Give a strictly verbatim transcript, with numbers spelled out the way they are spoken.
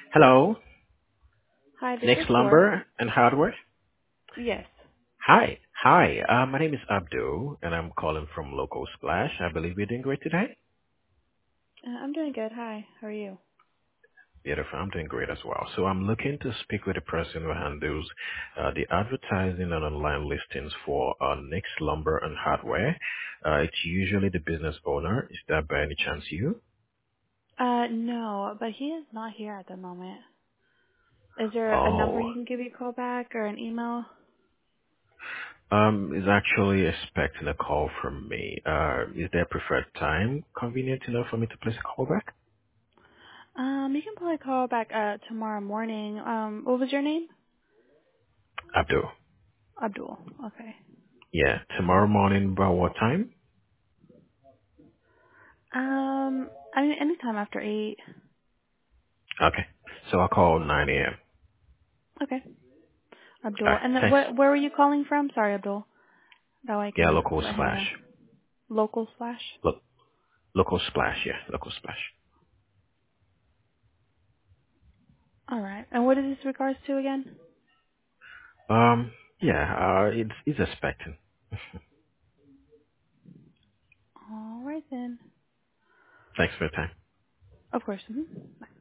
Hello, Hi, this is Next Laura. Lumber and Hardware. Yes. Hi, hi. Uh, my name is Abdul, and I'm calling from Local Splash. I believe you're doing great today. Uh, I'm doing good. Hi. How are you? Beautiful. I'm doing great as well. So I'm looking to speak with the person who handles uh, the advertising and online listings for uh, Next Lumber and Hardware. Uh, it's usually the business owner. Is that by any chance you? Uh, no, but he is not here at the moment. Is there a number Oh, he can give you a call back or an email? um, is actually expecting a call from me. Uh, is there a preferred time convenient enough for me to place a call back? Um, you can probably call back uh tomorrow morning. Um, what was your name? Abdul. Abdul. Okay. Yeah, tomorrow morning about what time? Um, I mean anytime after eight. Okay. So I'll call nine a m. Okay. All Abdul. right. And then Thanks. where where were you calling from? Sorry, Abdul. That way I Yeah, can local let him splash. know. Local slash. Look, local splash. Yeah, local splash. All right. And what is this regards to again? Um, yeah, uh, it's, it's expecting. All right then. Thanks for your time. Of course. Mhm.